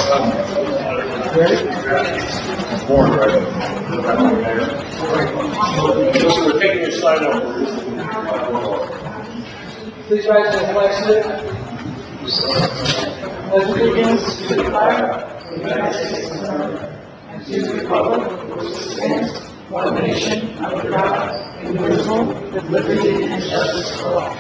Listen, we're taking your slide over. Please rise and flag salute. Pledge allegiance to the flag of the United States of America and to the republic which stands one nation under God, indivisible, with liberty and justice for all.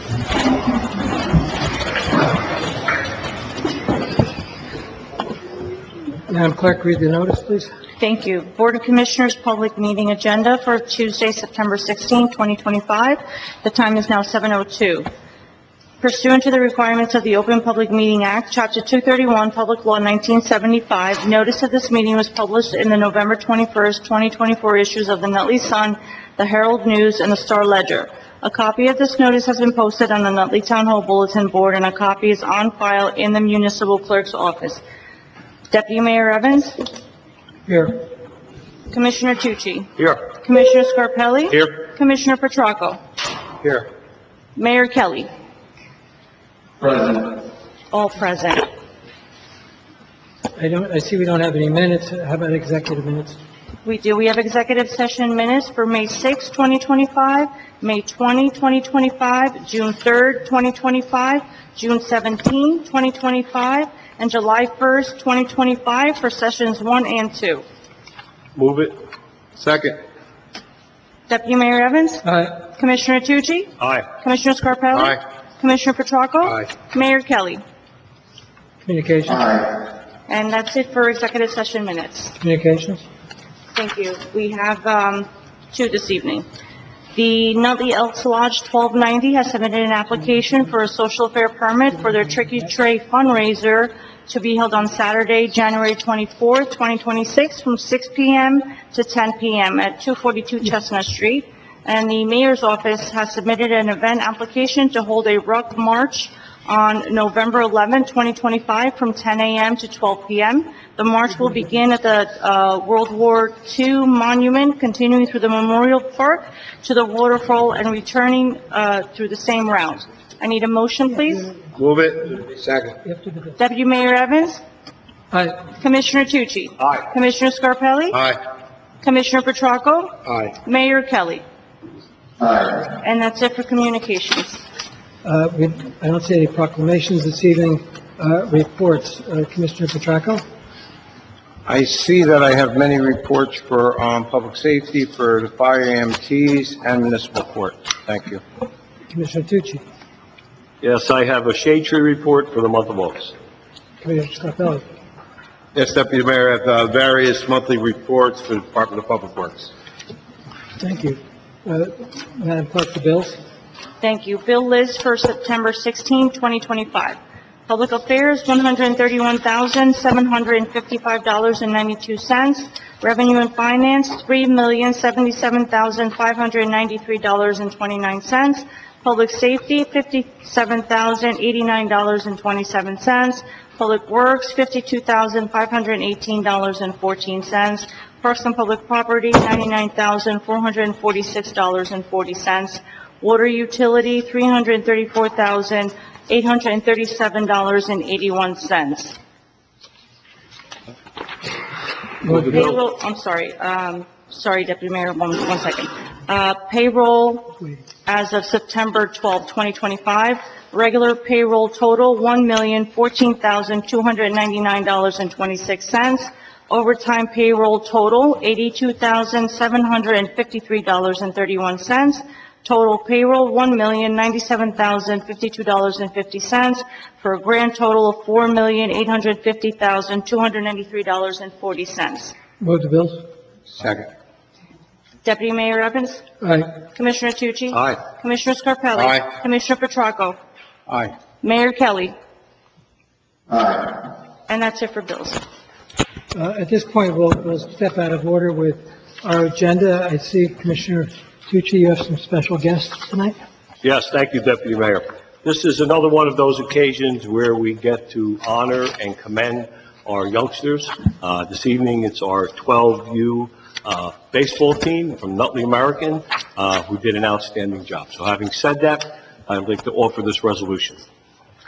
Madam Clerk, read the notice, please. Thank you. Board of Commissioners public meeting agenda for Tuesday, September 16, 2025. The time is now 7:02. Pursuant to the requirements of the Open Public Meeting Act, Chapter 231, Public Law 1975, notice of this meeting was published in the November 21st, 2024 issues of the Nutley Sun, the Herald News, and the Star Ledger. A copy of this notice has been posted on the Nutley Town Hall Bulletin Board, and a copy is on file in the Municipal Clerk's office. Deputy Mayor Evans? Here. Commissioner Tucci? Here. Commissioner Scarpelli? Here. Commissioner Petracco? Here. Mayor Kelly? Present. All present. I see we don't have any minutes. How about executive minutes? We do. We have executive session minutes for May 6, 2025, May 20, 2025, June 3rd, 2025, June 17, 2025, and July 1st, 2025 for sessions 1 and 2. Move it. Second. Deputy Mayor Evans? Aye. Commissioner Tucci? Aye. Commissioner Scarpelli? Aye. Commissioner Petracco? Aye. Mayor Kelly? Communications? And that's it for executive session minutes. Communications? Thank you. We have two this evening. The Nutley Elks Lodge 1290 has submitted an application for a social fair permit for their Tricky Tray fundraiser to be held on Saturday, January 24th, 2026, from 6 p.m. to 10 p.m. at 242 Chestnut Street. And the mayor's office has submitted an event application to hold a ruck march on November 11, 2025, from 10 a.m. to 12 p.m. The march will begin at the World War II Monument, continuing through the Memorial Park to the waterfall and returning through the same route. I need a motion, please. Move it. Second. Deputy Mayor Evans? Aye. Commissioner Tucci? Aye. Commissioner Scarpelli? Aye. Commissioner Petracco? Aye. Mayor Kelly? Aye. And that's it for communications. I don't see any proclamations this evening. Reports. Commissioner Petracco? I see that I have many reports for public safety, for the fire EMTs, and municipal court. Thank you. Commissioner Tucci? Yes, I have a shade tree report for the month of August. Commissioner Scarpelli? Yes, Deputy Mayor, I have various monthly reports for the Department of Public Works. Thank you. Madam Clerk, the bills? Thank you. Bill list for September 16, 2025. Public Affairs, $131,755.92. Revenue and Finance, $3,077,593.29. Public Safety, $57,089.27. Public Works, $52,518.14. Parks and Public Property, $99,446.40. Water Utility, $334,837.81. Payroll, I'm sorry, Deputy Mayor, one second. Payroll as of September 12, 2025, regular payroll total, $1,014,299.26. Overtime payroll total, $82,753.31. Total payroll, $1,097,052.50, for a grand total of $4,850,293.40. Move the bills. Second. Deputy Mayor Evans? Aye. Commissioner Tucci? Aye. Commissioner Scarpelli? Aye. Commissioner Petracco? Aye. Mayor Kelly? Aye. And that's it for bills. At this point, we'll step out of order with our agenda. I see Commissioner Tucci, you have some special guests tonight? Yes, thank you, Deputy Mayor. This is another one of those occasions where we get to honor and commend our youngsters. This evening, it's our 12U baseball team from Nutley American who did an outstanding job. So having said that, I'd like to offer this resolution.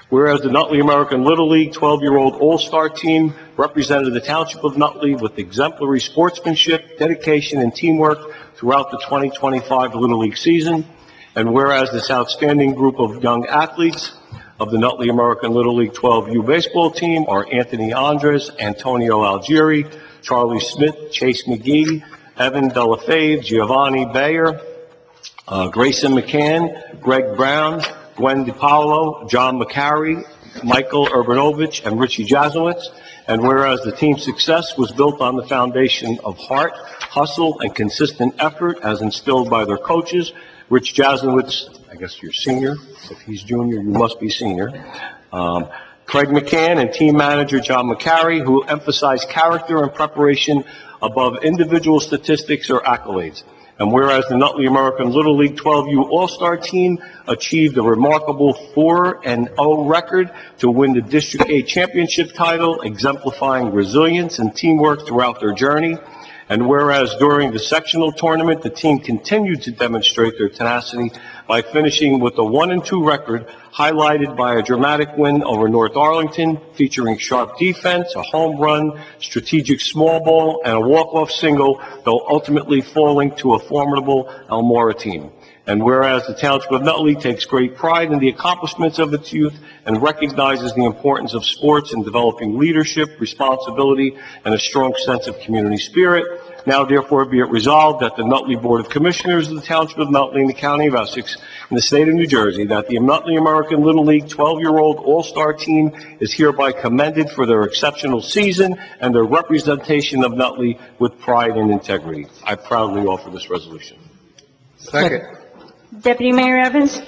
Whereas the Nutley American Little League 12-year-old All-Star Team represented the Township of Nutley with exemplary sportsmanship, dedication, and teamwork throughout the 2025 Little League season. And whereas this outstanding group of young athletes of the Nutley American Little League 12U baseball team are Anthony Andres, Antonio Algieri, Charlie Smith, Chase McGee, Evan Delafave, Giovanni Bayer, Grayson McCann, Greg Brown, Gwen DiPaolo, John McCarry, Michael Urbanovich, and Richie Jazowitz. And whereas the team's success was built on the foundation of heart, hustle, and consistent effort as instilled by their coaches, Rich Jazowitz, I guess you're senior. If he's junior, you must be senior. Craig McCann and team manager John McCarry, who emphasize character and preparation above individual statistics or accolades. And whereas the Nutley American Little League 12U All-Star Team achieved a remarkable 4-0 record to win the District 8 championship title, exemplifying resilience and teamwork throughout their journey. And whereas during the sectional tournament, the team continued to demonstrate their tenacity by finishing with a 1-2 record, highlighted by a dramatic win over North Arlington, featuring sharp defense, a home run, strategic small ball, and a walk-off single, though ultimately falling to a formidable Elmora team. And whereas the Township of Nutley takes great pride in the accomplishments of its youth and recognizes the importance of sports in developing leadership, responsibility, and a strong sense of community spirit, now therefore be it resolved that the Nutley Board of Commissioners of the Township of Nutley in the County of Essex in the State of New Jersey, that the Nutley American Little League 12-year-old All-Star Team is hereby commended for their exceptional season and their representation of Nutley with pride and integrity. I proudly offer this resolution. Second. Deputy Mayor Evans?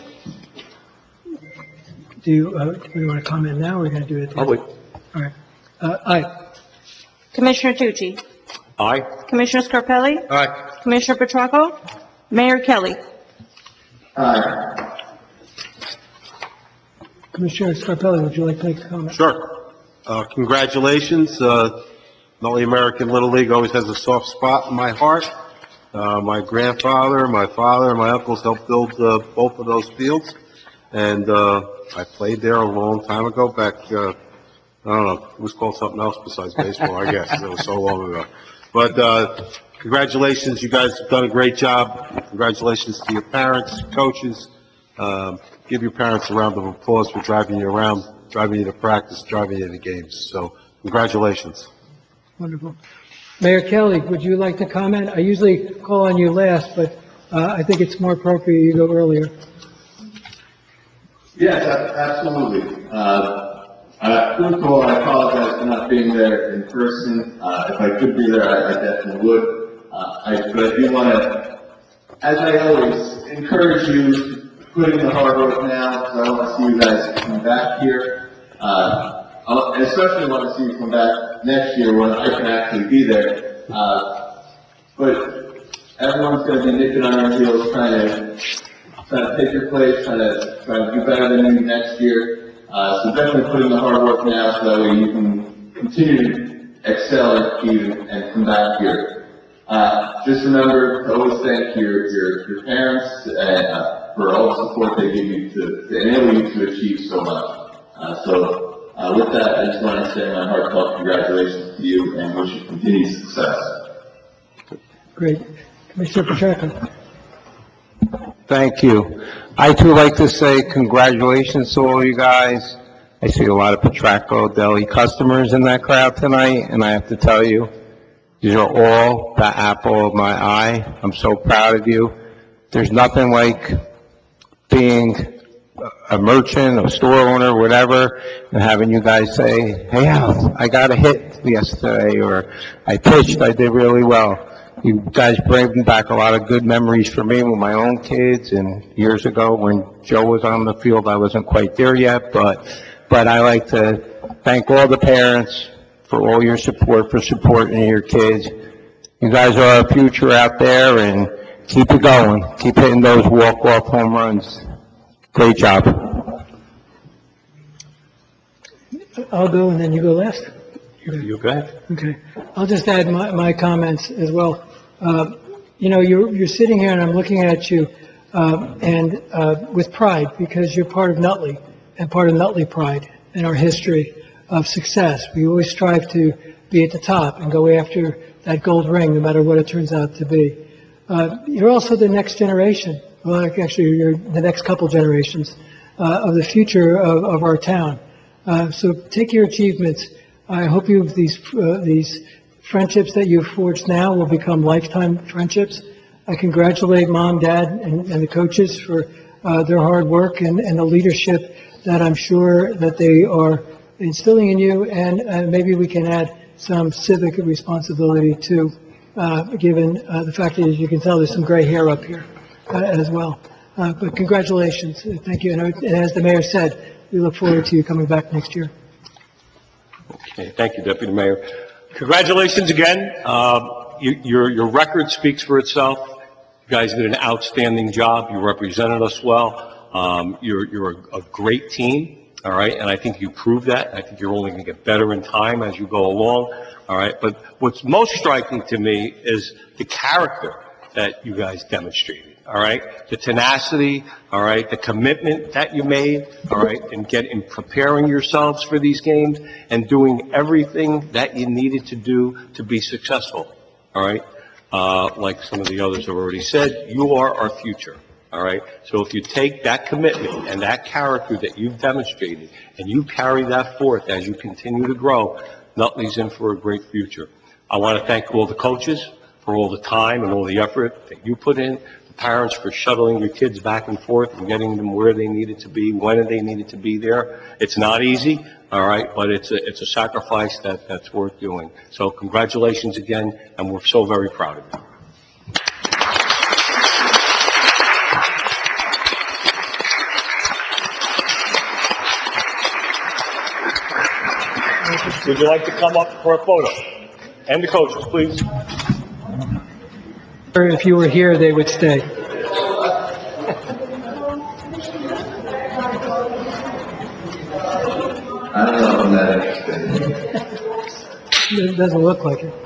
Do we want to comment now, or are we going to do it at the I'll end? wait. All right. Aye. Commissioner Tucci? Aye. Commissioner Scarpelli? Aye. Commissioner Petracco? Mayor Kelly? Commissioner Scarpelli, would you like to make a comment? Sure. Congratulations. Nutley American Little League always has a soft spot in my heart. My grandfather, my father, and my uncles helped build both of those fields. And I played there a long time ago, back, I don't know, it was called something else besides baseball, I guess. It was so long ago. But congratulations, you guys have done a great job. Congratulations to your parents, coaches. Give your parents a round of applause for driving you around, driving you to practice, driving you to games. So congratulations. Wonderful. Mayor Kelly, would you like to comment? I usually call on you last, but I think it's more appropriate you go earlier. Yes, absolutely. First of all, I apologize for not being there in person. If I could be there, I definitely would. But I do want to, as I always, encourage you to put in the hard work now, because I want to see you guys come back here. I especially want to see you come back next year when I can actually be there. But everyone's going to be nipping on your heels, trying to take your place, trying to do better than you next year. So definitely put in the hard work now, so that way you can continue to excel and come back here. Just remember to always thank your parents for all the support they give you to enable you to achieve so much. With that, I just want to say my heartfelt congratulations to you and wish you continued success. Great. Commissioner Petracco? Thank you. I too like to say congratulations to all you guys. I see a lot of Petracco Deli customers in that crowd tonight, and I have to tell you, these are all the apple of my eye. I'm so proud of you. There's nothing like being a merchant, a store owner, whatever, and having you guys say, hey, Al, I got a hit yesterday, or I pitched, I did really well. You guys bring back a lot of good memories for me with my own kids, and years ago when Joe was on the field, I wasn't quite there yet, but I like to thank all the parents for all your support, for supporting your kids. You guys are our future out there, and keep it going. Keep hitting those walk-off home runs. Great job. I'll go and then you go last. You go ahead. Okay. I'll just add my comments as well. You're sitting here and I'm looking at you, and with pride, because you're part of Nutley. and part of Nutley pride in our history of success. We always strive to be at the top and go after that gold ring, no matter what it turns out to be. You're also the next generation. Well, actually, you're the next couple generations of the future of our town. So take your achievements. I hope these friendships that you've forged now will become lifetime friendships. I congratulate Mom, Dad, and the coaches for their hard work and the leadership that I'm sure that they are instilling in you, and maybe we can add some civic responsibility too, given the fact that, as you can tell, there's some gray hair up here as well. But congratulations. Thank you. And as the mayor said, we look forward to you coming back next year. Okay, thank you, Deputy Mayor. Congratulations again. Your record speaks for itself. You guys did an outstanding job. You represented us well. You're a great team. All right, and I think you proved that. I think you're only going to get better in time as you go along. All right, but what's most striking to me is the character that you guys demonstrated. All right, the tenacity. All right, the commitment that you made. All right, in preparing yourselves for these games and doing everything that you needed to do to be successful. All right, like some of the others have already said, you are our future. All right. So if you take that commitment and that character that you've demonstrated and you carry that forth as you continue to grow, Nutley's in for a great future. I want to thank all the coaches for all the time and all the effort that you put in, the parents for shuttling your kids back and forth and getting them where they needed to be, when they needed to be there. It's not easy. All right. But it's a sacrifice that's worth doing. So congratulations again. And we're so very proud of you. Would you like to come up for a photo? And the coaches, please. If you were here, they would stay. I don't know if I'm that interested. It doesn't look like it.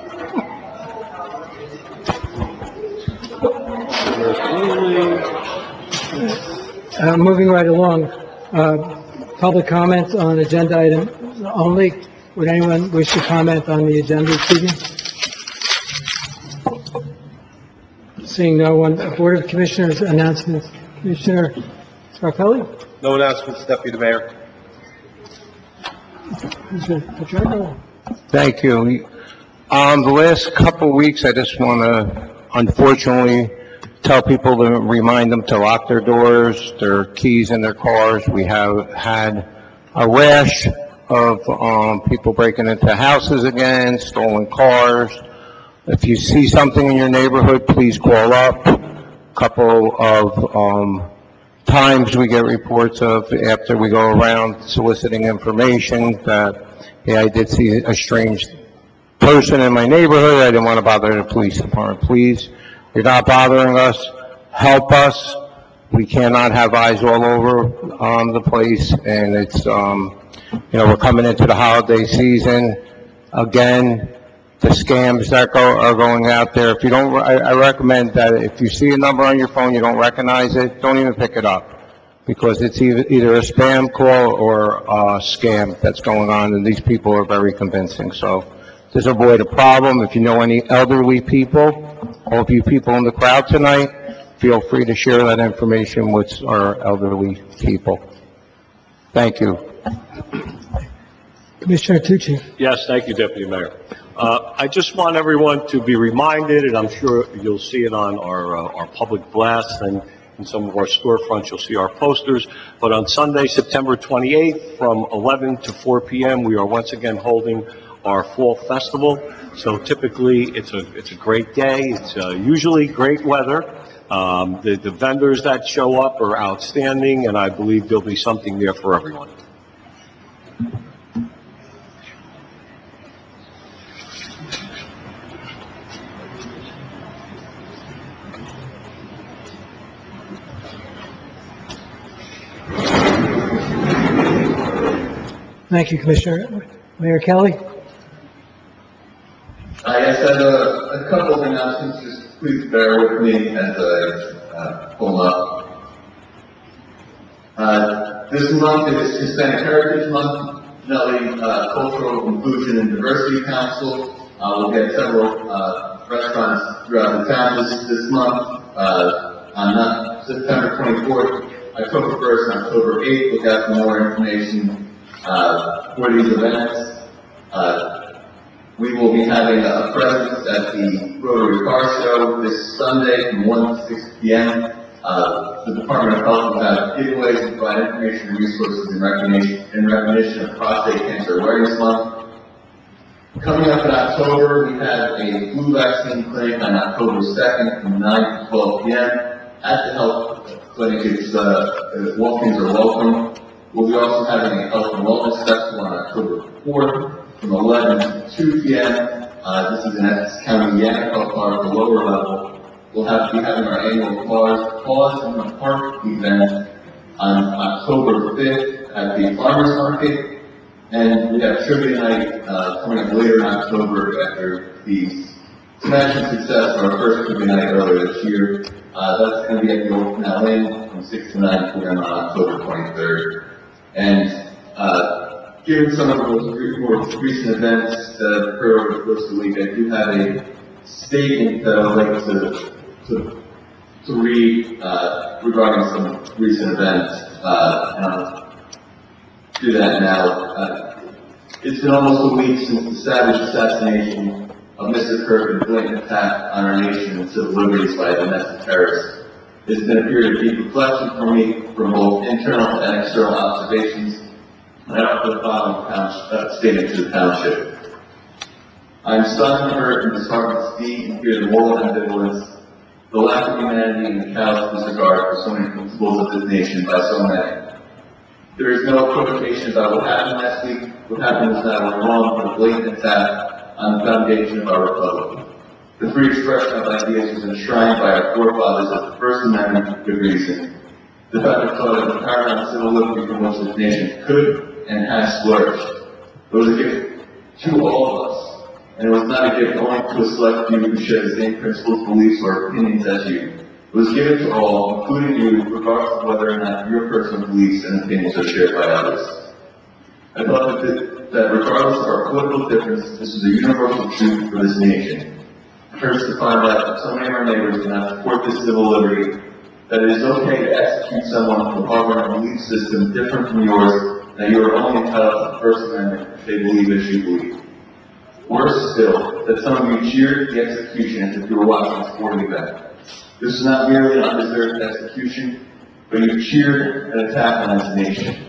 Moving right along, public comment on agenda item only. Would anyone wish to comment on the agenda this evening? Seeing no one, Board of Commissioners announcements. Commissioner Scarpelli? No announcements, Deputy Mayor. Commissioner Petrarca? Thank you. The last couple of weeks, I just want to, unfortunately, tell people to remind them to lock their doors, their keys in their cars. We have had a rash of people breaking into houses again, stolen cars. If you see something in your neighborhood, please call up. A couple of times we get reports of, after we go around soliciting information, that, hey, I did see a strange person in my neighborhood. I didn't want to bother the police department. Please, you're not bothering us. Help us. We cannot have eyes all over the place, and it's, we're coming into the holiday season. Again, the scams that are going out there. If you don't, I recommend that if you see a number on your phone, you don't recognize it, don't even pick it up, because it's either a spam call or a scam that's going on, and these people are very convincing. So just avoid a problem. If you know any elderly people, all of you people in the crowd tonight, feel free to share that information with our elderly people. Thank you. Commissioner Tucci? Yes, thank you, Deputy Mayor. I just want everyone to be reminded, and I'm sure you'll see it on our public blasts and in some of our storefronts, you'll see our posters. But on Sunday, September 28th, from 11 to 4 p.m., we are once again holding our fall festival. So typically, it's a great day. It's usually great weather. The vendors that show up are outstanding, and I believe there'll be something there for everyone. Thank you, Commissioner. Mayor Kelly? I guess I have a couple of announcements. Just please bear with me as I pull up. This month is Hispanic Heritage Month, Nutley Cultural Inclusion and Diversity Council. We'll get several restaurants throughout the town this month. On September 24th, October 1st, and October 8th, look out for more information for these events. We will be having a presence at the Rotary Car Show this Sunday from 1 to 6 p.m. The Department of Health will have giveaways and provide information and resources in recognition of Prostate Cancer Awareness Month. Coming up in October, we have a flu vaccine clinic on October 2nd from 9 to 12 p.m. at the health clinic. Walk-ins are welcome. We'll be also having a health and wellness festival on October 4th from 11 to 2 p.m. This is in Essex County, Yannick Park, the lower level. We'll be having our annual Pause in the Park event on October 5th at the Farmers Market. And we have Trivia Night coming up later in October after the smashing success of our first Trivia Night earlier this year. That's going to be at the Old Canal Inn from 6 to 9 p.m. on October 23rd. And given some of those more recent events that have occurred over the course of the week, I do have a statement that I'd like to read regarding some recent events. And I'll do that now. It's been almost a week since the savage assassination of Mr. Kirk and blatant attack on our nation and civil liberties by a domestic terrorist. It's been a period of deep reflection for me from both internal and external observations. And I offer the following statement to the township. I am stunned, hurt, and disheartened to see and hear the moral ambivalence, the lack of humanity, and the callous disregard for so many principles of this nation by so many. There is no equivocation about what happened last week. What happened was not only wrong, but a blatant attack on the foundation of our republic. The free expression of ideas was enshrined by our forefathers as the First Amendment for good reason. The fact taught of the paramount civil liberty from which this nation could and has flourished. It was a gift to all of us, and it was not a gift only to a select few who share the same principles, beliefs, or opinions as you. It was given to all, including you, regardless of whether or not your personal beliefs and opinions are shared by others. I thought that regardless of our political difference, this is a universal truth for this nation. It hurts to find out that so many of our neighbors do not support this civil liberty, that it is okay to execute someone for harboring a belief system different from yours, that you are only entitled to the First Amendment if they believe as you believe. Worse still, that some of you cheered the execution as if you were watching a sporting event. This is not merely an undeserved execution, but you cheered an attack on this nation.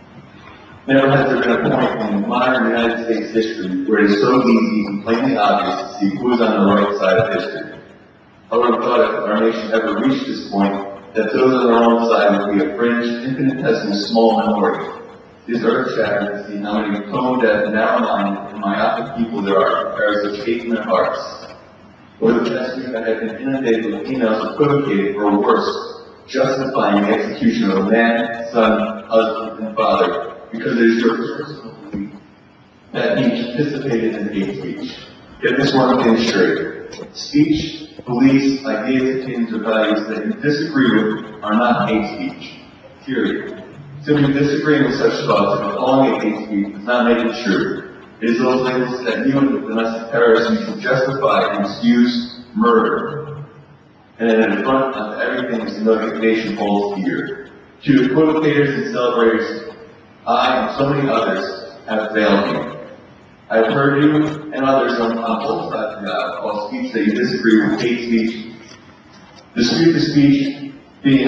Never has there been a point in modern United States history where it is so easy and plainly obvious to see who is on the right side of history. I would have thought if our nation ever reached this point, that those on the wrong side would be a fringe, infinitesimally small minority. It is earth-shattering to see how many tone-deaf, narrow-minded, and myopic people there are who carry such hate in their hearts. Over the past week, I have been inundated with emails equivocating, or worse, justifying the execution of a man, son, husband, and father because it is your personal belief that he participated in hate speech. Get this one thing straight. Speech, beliefs, ideas, opinions, or values that you disagree with are not hate speech. Period. Simply disagreeing with such thoughts and calling it hate speech does not make it true. It is those labels that you and the domestic terrorists use to justify and excuse murder. And then in front of everything is no nation holds here. To the equivocators and celebrators, I and so many others have failed you. I have heard you and others on both sides of the aisle call speech that you disagree with hate speech. Despite the speech being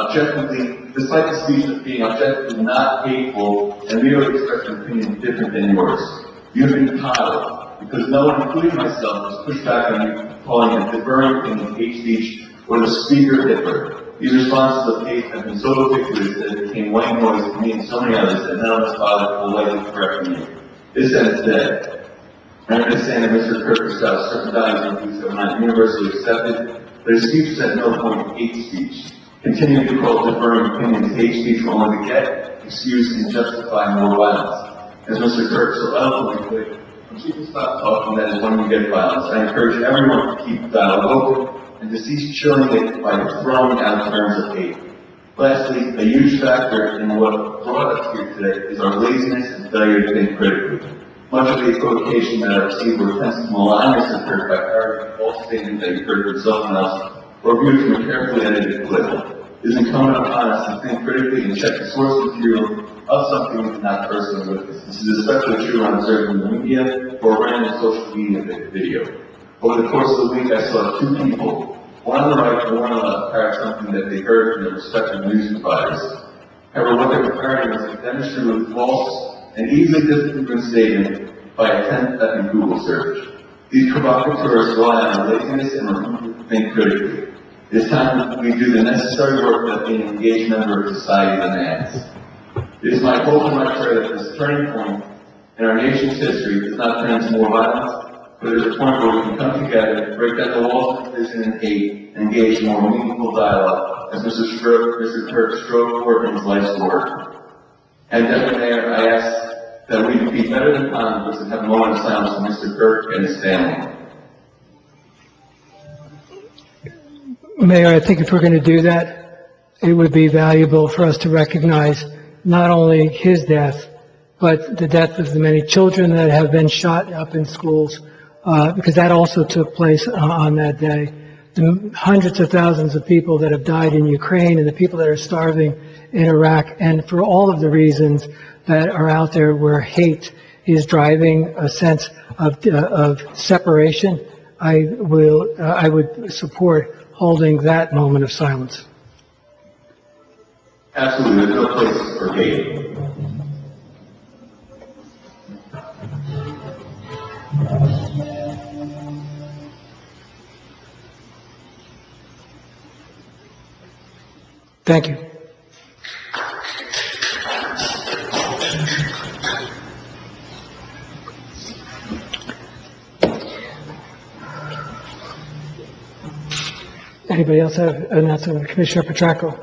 objectively not hateful and merely expressing an opinion different than yours. You have been coddled because no one, including myself, has pushed back on you, calling it the burning thing of hate speech or the speaker Hitler. These responses of hate have been so ubiquitous that it became white noise to me and so many others that none of us bothered politely correcting you. This ends dead. I understand that Mr. Kirk espoused certain values and beliefs that were not universally accepted, but his speech was at no point hate speech. Continuing to call differing opinions hate speech will only beget, excuse, and justify more violence. As Mr. Kirk so eloquently put, when people stop talking, that is when you get violence. I encourage everyone to keep dialogue open and to cease chilling it by throwing out terms of hate. Lastly, a huge factor in what brought us here today is our laziness and failure to think critically. Much of the equivocation that I received were attempts to malign Mr. Kirk by parroting a false statement that he heard from someone else or viewed from a carefully edited clip. It is incumbent upon us to think critically and check the source material of something we did not personally witness. This is especially true when observing the media or random social media video. Over the course of the week, I saw two people, one on the right and one on the left, parrot something that they heard from their respective news providers. However, what they were parroting was demonstrably false and easily disproven statement by a 10-second Google search. These provocateurs rely on laziness and refuse to think critically. It is time that we do the necessary work that being an engaged member of society demands. It is my hope and my prayer that this turning point in our nation's history does not turn into more violence, but it is a point where we can come together, break down the walls of division and hate, and engage in more meaningful dialogue as Mr. Kirk strove forward in his life's work. And Deputy Mayor, I ask that we be better than Congress and have a moment of silence for Mr. Kirk and his family. Mayor, I think if we're going to do that, it would be valuable for us to recognize not only his death, but the death of the many children that have been shot up in schools, because that also took place on that day. The hundreds of thousands of people that have died in Ukraine and the people that are starving in Iraq, and for all of the reasons that are out there where hate is driving a sense of separation, I would support holding that moment of silence. Absolutely, there's no place for hate. Thank you. Anybody else have an announcement? Commissioner Petracco?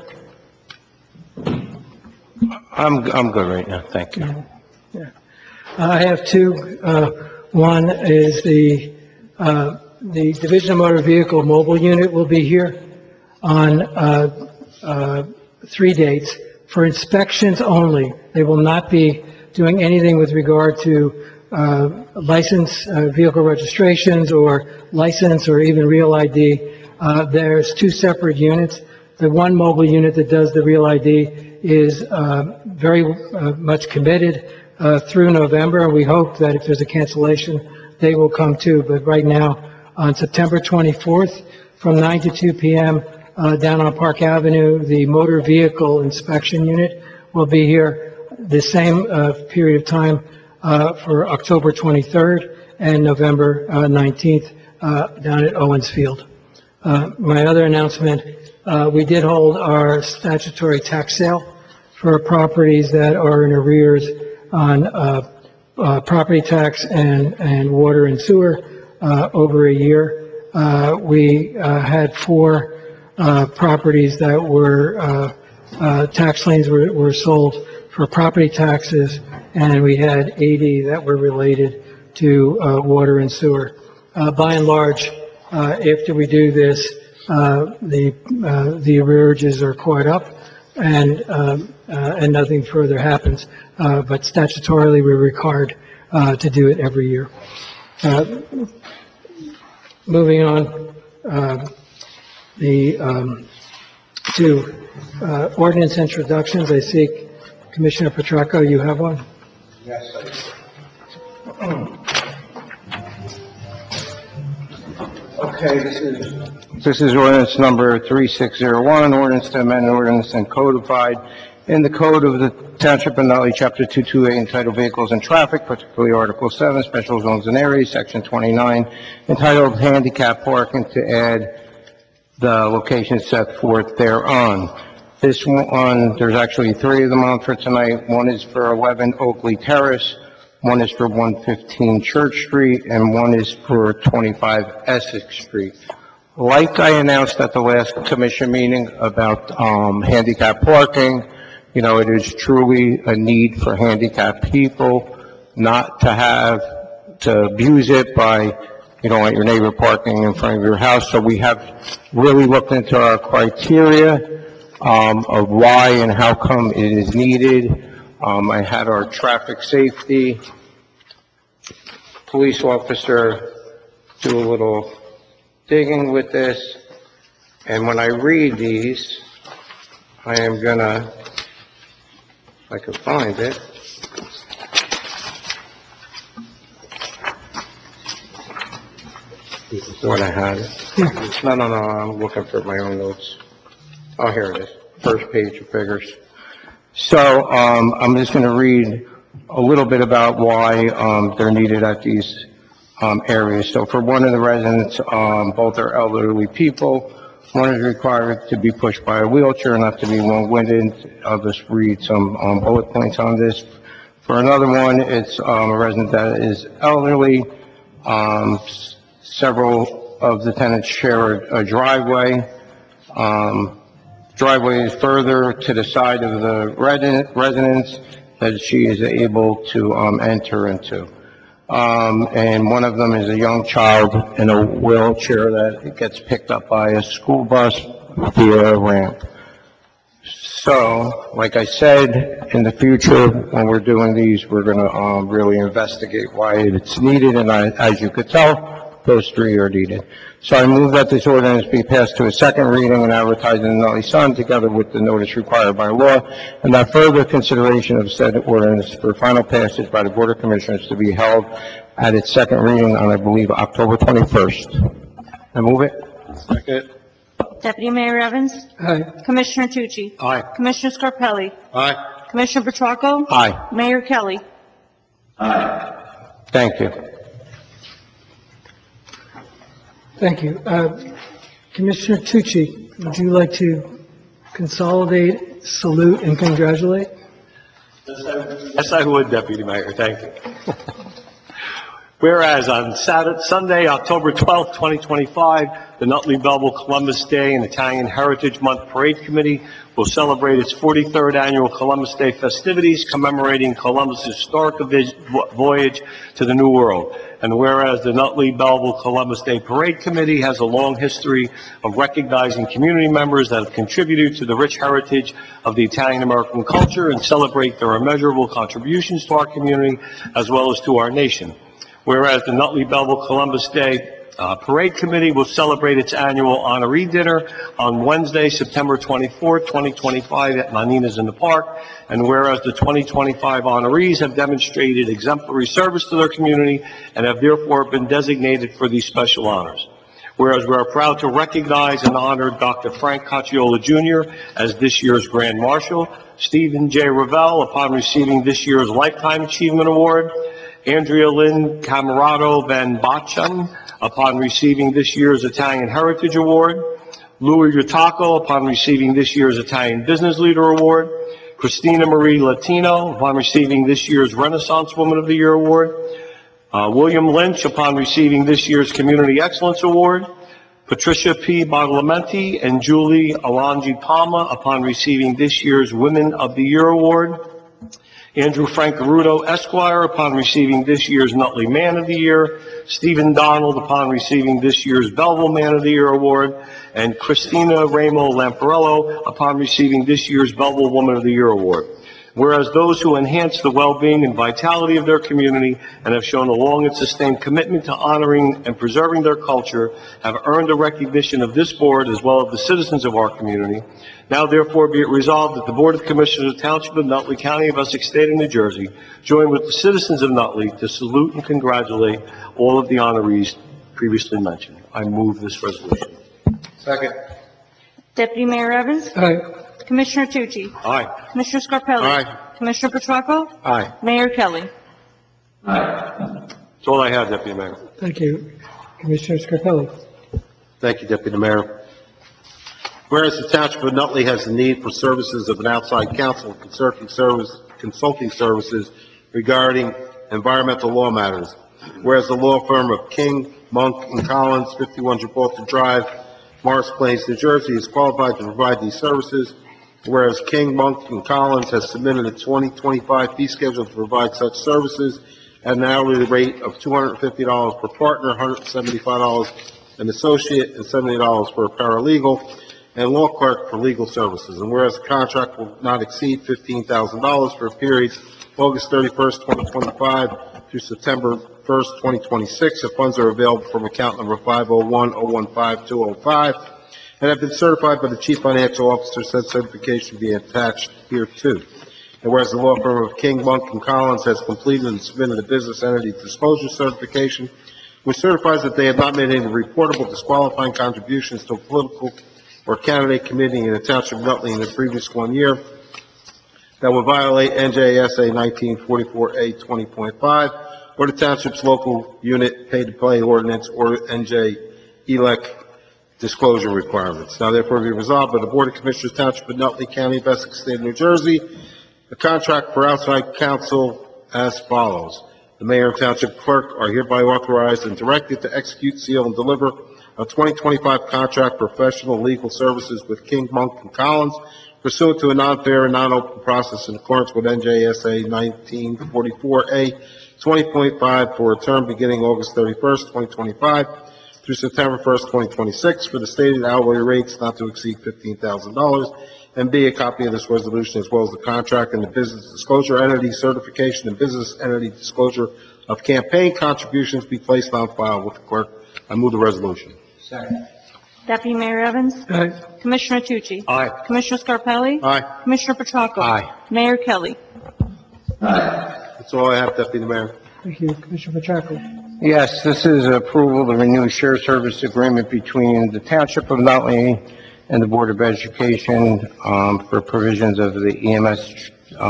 I'm good right now, thank you. Yeah. I have two. One is the Division of Motor Vehicle Mobile Unit will be here on 3 dates for inspections only. They will not be doing anything with regard to vehicle registrations or license or even real ID. There's two separate units. The one mobile unit that does the real ID is very much committed through November, and we hope that if there's a cancellation, they will come too. But right now, on September 24th, from 9 to 2 p.m., down on Park Avenue, the motor vehicle inspection unit will be here the same period of time for October 23rd and November 19th down at Owens Field. My other announcement, we did hold our statutory tax sale for properties that are in arrears on property tax and water and sewer over a year. We had 4 properties that were tax liens were sold for property taxes, and we had 80 that were related to water and sewer. By and large, after we do this, the arrearages are caught up, and nothing further happens. But statutorily, we're required to do it every year. Moving on, to ordinance introductions, I seek Commissioner Petracco. You have one? Yes, I do. Okay, this is ordinance number 3601, ordinance to amend ordinance and codified in the Code of the Township of Nutley, Chapter 228, entitled Vehicles and Traffic, particularly Article 7, Special Zones and Areas, Section 29, entitled Handicap Parking, to add the location set forth thereon. This one, there's actually 3 of them on for tonight. One is for 11 Oakley Terrace, one is for 115 Church Street, and one is for 25 Essex Street. Like I announced at the last commission meeting about handicap parking, you know, it is truly a need for handicapped people not to have to abuse it by, you don't want your neighbor parking in front of your house. So we have really looked into our criteria of why and how come it is needed. I had our traffic safety police officer do a little digging with this, and when I read these, I am gonna, if I can find it. Thought I had it. No, I'm looking for my own notes. Oh, here it is, first page of figures. So, I'm just gonna read a little bit about why, they're needed at these, areas. So for one of the residents, both are elderly people. One is required to be pushed by a wheelchair, not to be long-winded. I'll just read some, bullet points on this. For another one, it's, a resident that is elderly. Several of the tenants share a driveway. Driveway is further to the side of the residence that she is able to enter into. And one of them is a young child in a wheelchair that gets picked up by a school bus via a ramp. So, like I said, in the future, when we're doing these, we're going to really investigate why it's needed, and as you could tell, those three are needed. So I move that this ordinance be passed to a second reading and advertised in the Nutley Sun, together with the notice required by law, and that further consideration of said ordinance for final passage by the Board of Commissioners to be held at its second reading on, I believe, October 21st. I move it. Second. Deputy Mayor Evans? Aye. Commissioner Tucci? Aye. Commissioner Scarpelli? Aye. Commissioner Petracco? Aye. Mayor Kelly? Aye. Thank you. Thank you. Commissioner Tucci, would you like to consolidate, salute, and congratulate? Yes, I would, Deputy Mayor, thank you. Whereas on Sunday, October 12th, 2025, the Nutley Belleville Columbus Day and Italian Heritage Month Parade Committee will celebrate its 43rd annual Columbus Day festivities commemorating Columbus' historic voyage to the New World. And whereas the Nutley Belleville Columbus Day Parade Committee has a long history of recognizing community members that have contributed to the rich heritage of the Italian-American culture and celebrate their immeasurable contributions to our community as well as to our nation. Whereas the Nutley Belleville Columbus Day Parade Committee will celebrate its annual honoree dinner on Wednesday, September 24th, 2025 at Manina's in the Park. And whereas the 2025 honorees have demonstrated exemplary service to their community and have therefore been designated for these special honors. Whereas we are proud to recognize and honor Dr. Frank Cacciola Jr. as this year's Grand Marshal, Stephen J. Ravel upon receiving this year's Lifetime Achievement Award, Andrea Lynn Camarado Van Bachan upon receiving this year's Italian Heritage Award, Louis Utaco upon receiving this year's Italian Business Leader Award, Christina Marie Latino upon receiving this year's Renaissance Woman of the Year Award, William Lynch upon receiving this year's Community Excellence Award, Patricia P. Badalamenti and Julie Alonji Palma upon receiving this year's Women of the Year Award, Andrew Frank Garudo Esquire upon receiving this year's Nutley Man of the Year, Stephen Donald upon receiving this year's Belleville Man of the Year Award, and Christina Ramo Lamparello upon receiving this year's Belleville Woman of the Year Award. Whereas those who enhance the well-being and vitality of their community and have shown a long and sustained commitment to honoring and preserving their culture have earned the recognition of this board as well as the citizens of our community. Now therefore be it resolved that the Board of Commissioners of the Township of Nutley, County of Essex, State of New Jersey, join with the citizens of Nutley to salute and congratulate all of the honorees previously mentioned. I move this resolution. Second. Deputy Mayor Evans? Aye. Commissioner Tucci? Aye. Commissioner Scarpelli? Aye. Commissioner Petracco? Aye. Mayor Kelly? Aye. That's all I have, Deputy Mayor. Thank you. Commissioner Scarpelli. Thank you, Deputy Mayor. Whereas the Township of Nutley has the need for services of an outside counsel and consulting services regarding environmental law matters. Whereas the law firm of King, Monk, and Collins, 51 Gibraltar Drive, Morris Plains, New Jersey, is qualified to provide these services. Whereas King, Monk, and Collins has submitted a 2025 fee schedule to provide such services at an hourly rate of $250 per partner, $175 an associate, and $70 for a paralegal. and law clerk for legal services. And whereas the contract will not exceed $15,000 for a period August 31st, 2025 through September 1st, 2026, the funds are available from account number 501-015-205 and have been certified by the Chief Financial Officer, said certification be attached here too. And whereas the law firm of King, Monk, and Collins has completed and submitted a business entity disclosure certification, which certifies that they have not made any reportable disqualifying contributions to a political or candidate committee in the Township of Nutley in the previous 1 year that would violate NJSA 1944A 20.5 or the Township's local unit pay-to-play ordinance or NJ ELEC disclosure requirements. Now therefore be resolved by the Board of Commissioners, Township of Nutley, County of Essex, State of New Jersey, the contract for outside counsel as follows. The mayor and township clerk are hereby authorized and directed to execute, seal, and deliver a 2025 contract for professional legal services with King, Monk, and Collins pursuant to a non-fair and non-open process in accordance with NJSA 1944A 20.5 for a term beginning August 31st, 2025 through September 1st, 2026 for the stated hourly rates not to exceed $15,000. And B, a copy of this resolution as well as the contract and the business disclosure entity certification and business entity disclosure of campaign contributions be placed on file with the clerk. I move the resolution. Deputy Mayor Evans? Aye. Commissioner Tucci? Aye. Commissioner Scarpelli? Aye. Commissioner Petracco? Aye. Mayor Kelly? That's all I have, Deputy Mayor. Thank you. Commissioner Petracco. Yes, this is approval of the renewed shared service agreement between the Township of Nutley and the Board of Education for provisions of the EMS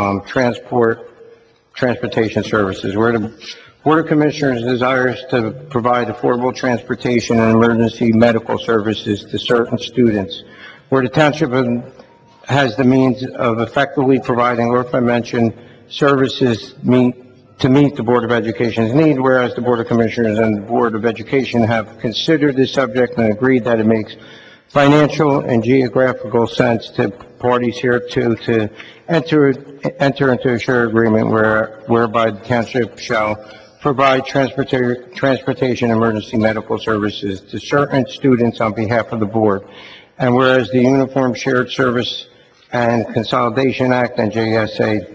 transportation services. Where the Board of Commissioners desires to provide affordable transportation and emergency medical services to certain students. Where the Township has the means of effectively providing, or if I mention, services to meet the Board of Education's need, whereas the Board of Commissioners and the Board of Education have considered this subject and agreed that it makes financial and geographical sense to parties here to enter into a shared agreement whereby the township shall provide transportation emergency medical services to certain students on behalf of the board. And whereas the Uniform Shared Service and Consolidation Act, NJSA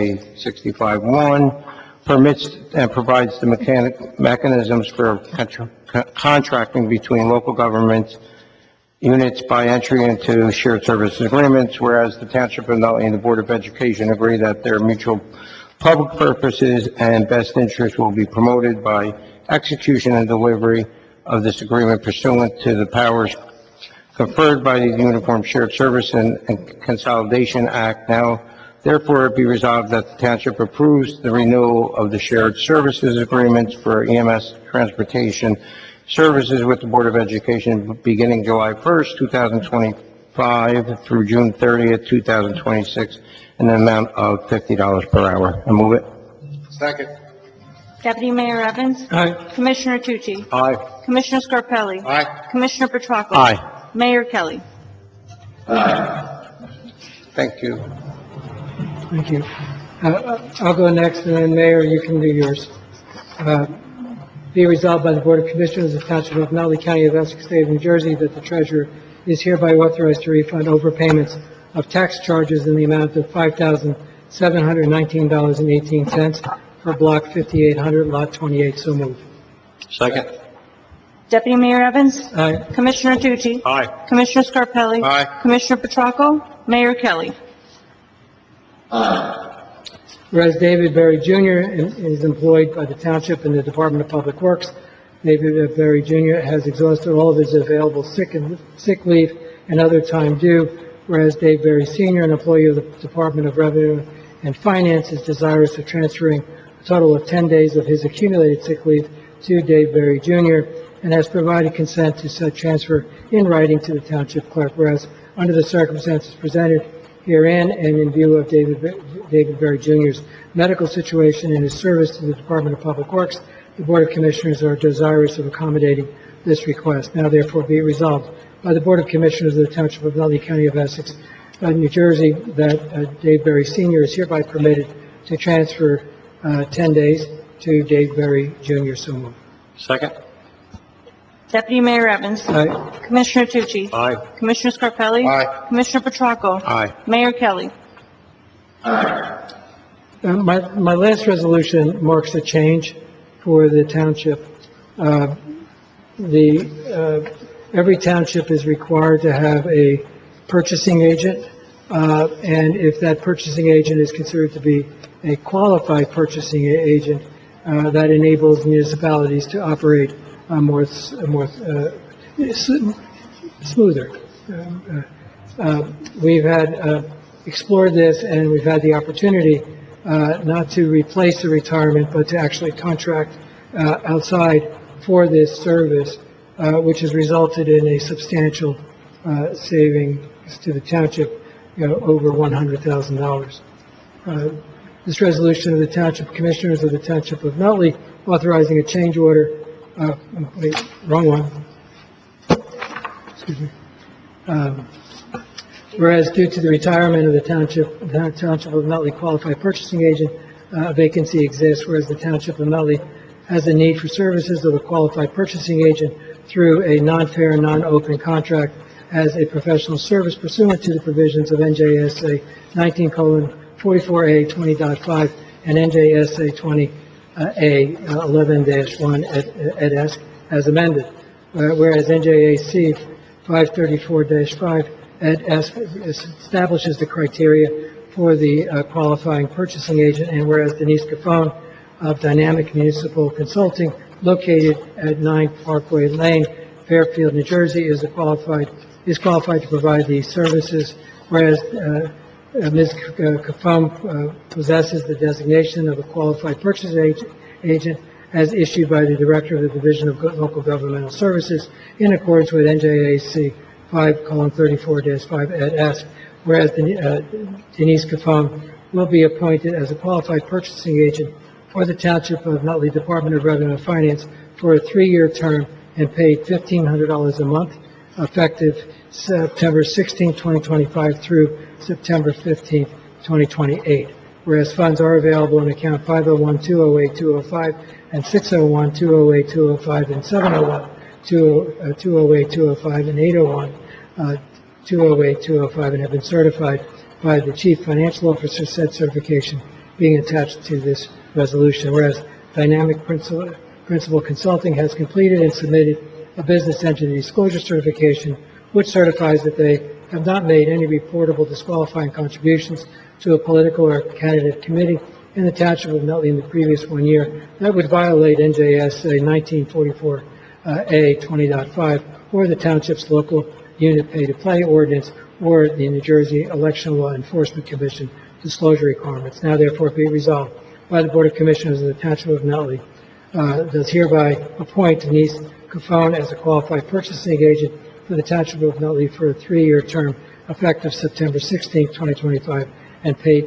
4865-1, permits and provides the mechanisms for contracting between local governments units by entry into shared services agreements, whereas the Township of Nutley and the Board of Education agree that their mutual public purposes and best interests will be promoted by execution and delivery of this agreement pursuant to the powers conferred by the Uniform Shared Service and Consolidation Act. Now, therefore, it be resolved that the Township approves the renewal of the shared services agreements for EMS transportation services with the Board of Education beginning July 1st, 2025 through June 30th, 2026, in an amount of $50 per hour. I move it. Second. Deputy Mayor Evans? Aye. Commissioner Tucci? Aye. Commissioner Scarpelli? Aye. Commissioner Petracco? Aye. Mayor Kelly? Thank you. Thank you. I'll go next, and then Mayor, you can do yours. Be resolved by the Board of Commissioners of the Township of Nutley, County of Essex, State of New Jersey, that the treasurer is hereby authorized to refund overpayments of tax charges in the amount of $5,719.18 for Block 5800, Lot 28. So moved. Second. Deputy Mayor Evans? Aye. Commissioner Tucci? Aye. Commissioner Scarpelli? Aye. Commissioner Petracco? Mayor Kelly? Whereas David Berry Jr. is employed by the Township in the Department of Public Works, David Berry Jr. has exhausted all of his available sick leave and other time due, whereas Dave Berry Sr., an employee of the Department of Revenue and Finance, is desirous of transferring a total of 10 days of his accumulated sick leave to Dave Berry Jr. and has provided consent to such transfer in writing to the Township Clerk, whereas under the circumstances presented herein and in view of David Berry Jr.'s medical situation and his service to the Department of Public Works, the Board of Commissioners are desirous of accommodating this request. Now therefore be it resolved by the Board of Commissioners of the Township of Nutley, County of Essex, New Jersey, that Dave Berry Sr. is hereby permitted to transfer 10 days to Dave Berry Jr. So moved. Second. Deputy Mayor Evans. Aye. Commissioner Tucci. Aye. Commissioner Scarpelli. Aye. Commissioner Petracco. Aye. Mayor Kelly. My last resolution marks a change for the township. Every township is required to have a purchasing agent, and if that purchasing agent is considered to be a qualified purchasing agent, that enables municipalities to operate smoother. We've explored this, and we've had the opportunity not to replace the retirement, but to actually contract outside for this service, which has resulted in a substantial savings to the township, over $100,000. This resolution of the Township Commissioners of the Township of Nutley authorizing a change order, wrong one. Excuse me. Whereas due to the retirement of the Township of Nutley qualified purchasing agent, a vacancy exists, whereas the Township of Nutley has a need for services of a qualified purchasing agent through a non-fair, non-open contract as a professional service pursuant to the provisions of NJSA 19:44A 20.5 and NJSA 20A 11-1 et S as amended. Whereas NJAC 534-5 et S establishes the criteria for the qualifying purchasing agent, and whereas Denise Caffone of Dynamic Municipal Consulting, located at 9 Parkway Lane, Fairfield, New Jersey, is qualified to provide these services, whereas Ms. Caffone possesses the designation of a qualified purchasing agent as issued by the Director of the Division of Local Governmental Services in accordance with NJAC 5:34-5 et S, whereas Denise Caffone will be appointed as a qualified purchasing agent for the Township of Nutley Department of Revenue and Finance for a 3-year term and paid $1,500 a month, effective September 16, 2025 through September 15, 2028. Whereas funds are available in account 501-208-205 and 601-208-205 and 701-208-205 and 801-208-205 and have been certified by the Chief Financial Officer, said certification being attached to this resolution. Whereas Dynamic Principal Consulting has completed and submitted a business entity disclosure certification, which certifies that they have not made any reportable disqualifying contributions to a political or candidate committee in the Township of Nutley in the previous 1 year that would violate NJSA 1944A 20.5 or the Township's local unit pay-to-play ordinance or the New Jersey Election Law Enforcement Commission disclosure requirements. Now therefore be resolved by the Board of Commissioners of the Township of Nutley does hereby appoint Denise Caffone as a qualified purchasing agent for the Township of Nutley for a 3-year term effective September 16, 2025, and paid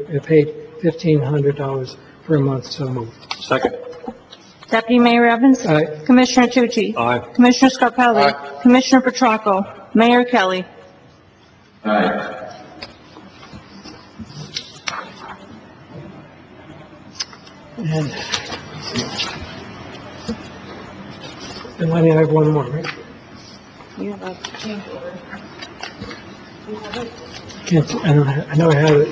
$1,500 per month. So moved. Second. Deputy Mayor Evans. Aye. Commissioner Tucci. Aye. Commissioner Scarpelli. Commissioner Petracco. Mayor Kelly. Aye. And Lenny, I have one more, right? You have a change order. I know I have it.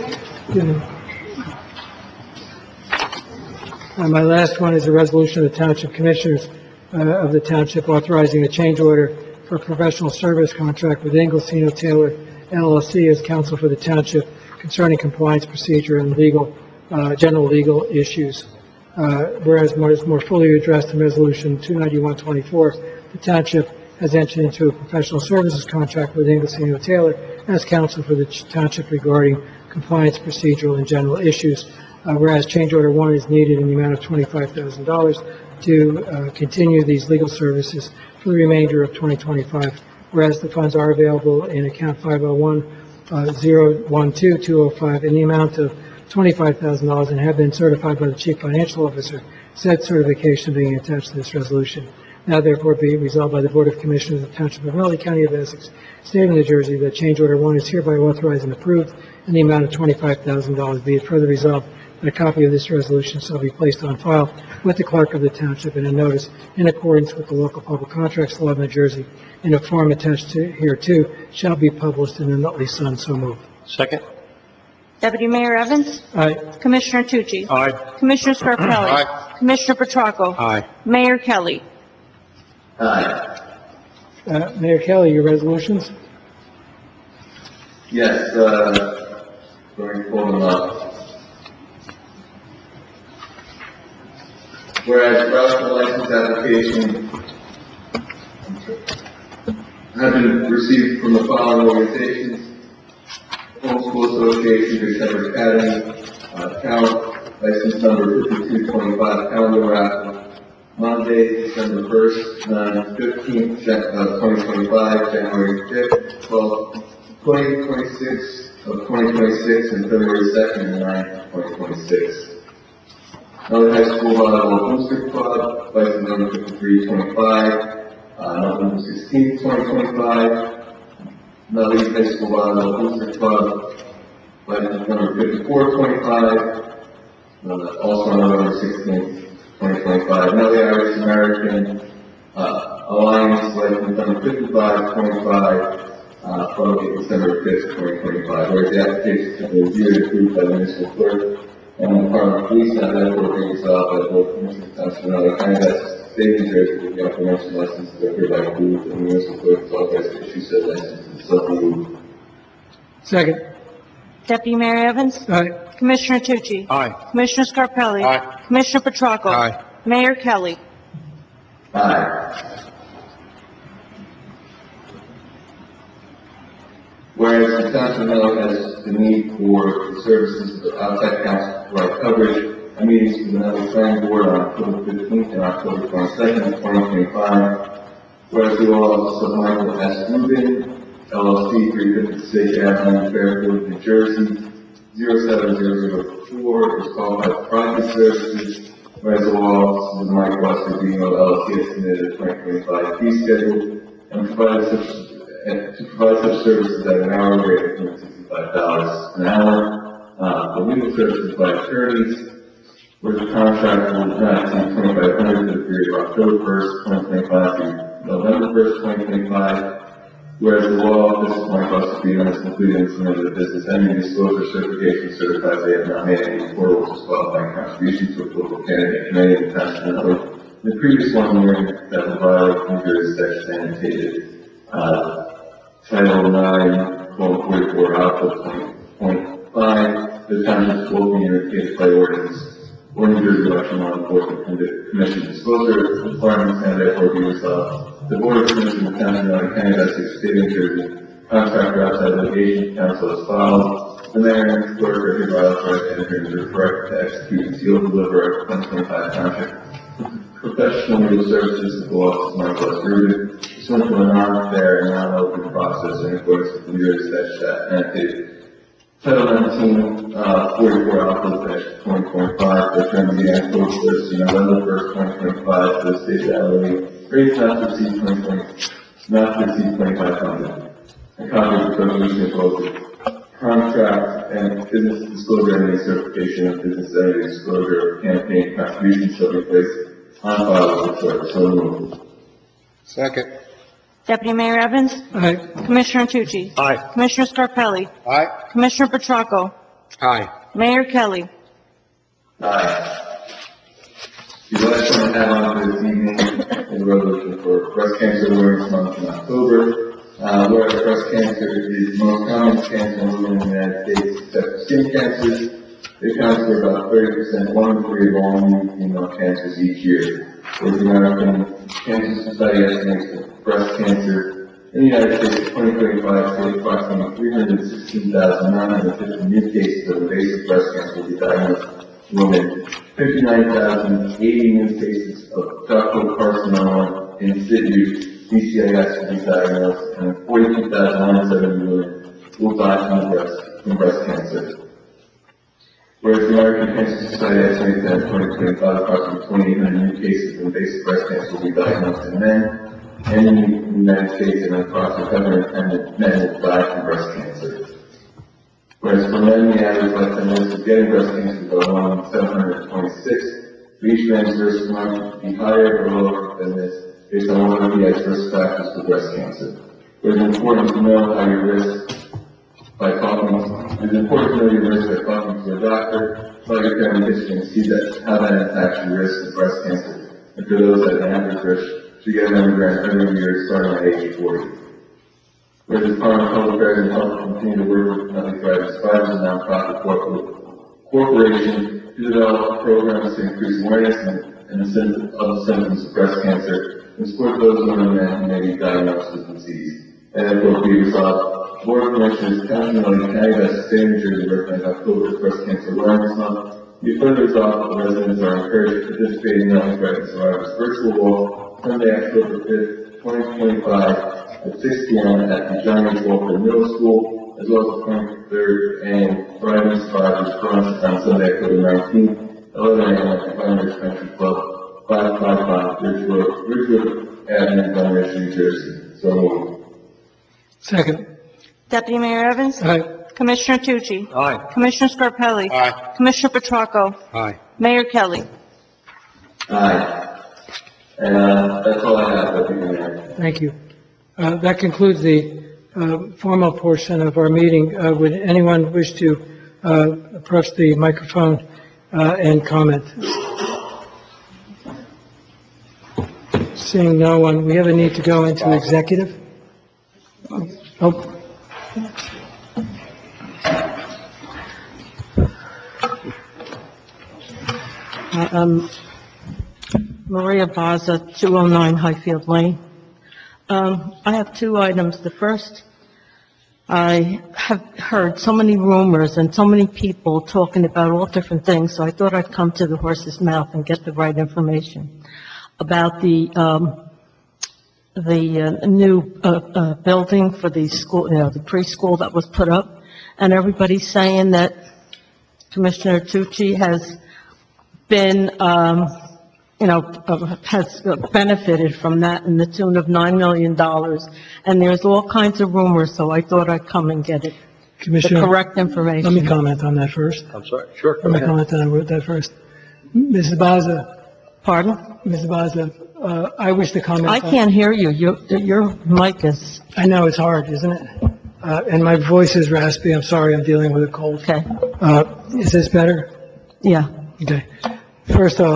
My last one is a resolution of the Township Commissioners of the Township authorizing a change order for a professional service contract with Inglesino Taylor LLC as counsel for the Township concerning compliance procedure and general legal issues. Whereas more fully addressed in Resolution 291-24, the Township has entered into a professional services contract with Inglesino Taylor as counsel for the Township regarding compliance procedural and general issues. Whereas change order 1 is needed in the amount of $25,000 to continue these legal services for the remainder of 2025. Whereas the funds are available in account 501-012-205 in the amount of $25,000 and have been certified by the Chief Financial Officer, said certification being attached to this resolution. Now therefore be resolved by the Board of Commissioners of the Township of Nutley, County of Essex, State of New Jersey, that change order 1 is hereby authorized and approved in the amount of $25,000. Be it further resolved A copy of this resolution shall be placed on file with the clerk of the township and a notice in accordance with the local public contracts law of New Jersey in a form attached to hereto shall be published in the Nutley Sun. So moved. Second? Deputy Mayor Evans? Aye. Commissioner Tucci? Aye. Commissioner Scarpelli? Aye. Commissioner Petracco? Aye. Mayor Kelly? Aye. Mayor Kelly, your resolutions? Yes, let me pull them up. Whereas browser license application have been received from the following organizations: Homeschool Association, Big Shepherd Academy, Count, license number 5225, calendar raffle, Monday, December 1st, 9/15th, 2025, January 5th, 12th, 2026 of 2026, and February 2nd and 9th, 2026. Nutley High School Volleyball Booster Club, license number 5325, November 16th, 2025. Nutley High School Volleyball Booster Club, license number 5425, also on November 16th, 2025. Nutley Irish American Alliance, license number 5525, from December 5th, 2025. Whereas the applications have been reviewed and approved by the municipal clerk and the Department of Police, and therefore being resolved by the Board of Commissioners of the Township of Nutley County, that State of New Jersey, with the aforementioned licenses are hereby approved, and the municipal clerk is authorized to issue said licenses. So moved. Second. Deputy Mayor Evans? Aye. Commissioner Tucci? Aye. Commissioner Scarpelli? Aye. Commissioner Petracco? Aye. Mayor Kelly? Aye. Whereas the Township of Nutley has the need for the services of outside counsel to provide coverage, a meetings with the Nutley Planning Board on October 15th and October 22nd, 2025. Whereas the law office of Michael S. Rubin, LLC, 356 Avenue, Fairfield, New Jersey, 07004, is qualified for project services. Whereas the law office of Michael S. Rubin, LLC, has submitted a 2025 fee schedule and to provide such services at an hourly rate of $65 an hour. For legal services by attorneys, where the contract will not exceed $2,500 for the period of October 1st, 2025 through November 1st, 2025. Whereas the law office of Michael S. Rubin has completed and submitted a business entity disclosure certification certifies they have not made any quarter which is qualifying contributions to a political candidate committee in the Township of Nutley. In the previous 1 year, that will violate New Jersey statute annotated Title 9, 44, Alpha 20.5, the Township's local irritated by ordinance or New Jersey election law enforcement commission disclosure requirements, and therefore be resolved. The Board of Commissioners of the Township of Nutley County of Essex State of New Jersey contractor outside litigation counsel as follows. The mayor and clerk are hereby authorized to enter into a direct to execute and seal deliver a 2025 contract professional legal services of the law office of Michael S. Rubin, pursuant to a non-fair and non-open process in accordance with the New Jersey statute annotated Title 19, 44 Alpha 20.5, the term began October 1st to November 1st, 2025, for the state salary rate not to exceed 2,500. A copy of the resolution as well as the contract and business disclosure and certification of business entity disclosure of campaign contributions shall be placed on file with the clerk. So moved. Second. Deputy Mayor Evans? Aye. Commissioner Tucci? Aye. Commissioner Scarpelli? Aye. Commissioner Petracco? Aye. Mayor Kelly? Aye. The last one I have on for this evening is a resolution for breast cancer awareness month in October. Whereas breast cancer is the most common cancer in women in the United States, except for skin cancers. It accounts for about 30%, 1 in 3 of all new female cancers each year. Whereas the American Cancer Society estimates that breast cancer in the United States in 2025 saw approximately 316,950 new cases of invasive breast cancer will be diagnosed in women, 59,080 new cases of ductal carcinoma in situ DCIS will be diagnosed, and 42,170 women will die from breast cancer. Whereas the American Cancer Society estimates that in 2025, approximately 2,800 new cases of invasive breast cancer will be diagnosed in men and in the United States, and approximately 710 men will die from breast cancer. Whereas for men, the average lifetime risk of getting breast cancer is about 1,726. For each man's risk might be higher or lower than this based on one of the adverse factors for breast cancer. It is important to know how your risk by talking. It is important to know your risk by talking to a doctor about your family history and see how that impacts your risk of breast cancer. And for those at an average risk, should get a mammogram every year starting at age 40. Whereas the Department of Public Affairs and Health continue to work with Nothing Thrives Survivors and nonprofit corporations to develop programs to increase awareness and the symptoms of breast cancer and support those women and men who may be diagnosed with the disease. And therefore, be resolved, Board of Commissioners, County of Nutley County, Essex State, New Jersey, recognize October Breast Cancer Awareness Month. Be further resolved that the residents are encouraged to participate in Nothing Thrives Survivors virtual walk Sunday, October 5th, 2025. At 6 p.m. at the John H. Walker Middle School, as well as the 23rd and Thriving Survivors Brunch on Sunday, October 19th, 11 a.m. at the Pioneers Country Club, 555 Ridgewood Avenue, Pioneers, New Jersey. So moved. Second. Deputy Mayor Evans? Aye. Commissioner Tucci? Aye. Commissioner Scarpelli? Aye. Commissioner Petracco? Aye. Mayor Kelly? Aye. And that's all I have, Deputy Mayor. Thank you. That concludes the formal portion of our meeting. Would anyone wish to approach the microphone and comment? Seeing no one, we have a need to go into executive. Oh. Maria Baza, 209 Highfield Lane. I have two items. The first, I have heard so many rumors and so many people talking about all different things, so I thought I'd come to the horse's mouth and get the right information about the new building for the school, the preschool that was put up, and everybody's saying that Commissioner Tucci has been, has benefited from that in the tune of $9 million. And there's all kinds of rumors, so I thought I'd come and get it, the Commissioner, correct information. let me comment on that first. I'm sorry, sure. Let me comment on that first. Mrs. Baza, Pardon? Mrs. Baza, I wish to comment. I can't hear you. Your mic is, I know it's hard, isn't it? And my voice is raspy. I'm sorry, I'm dealing with a cold. okay. Is this better? Yeah. Okay. First off,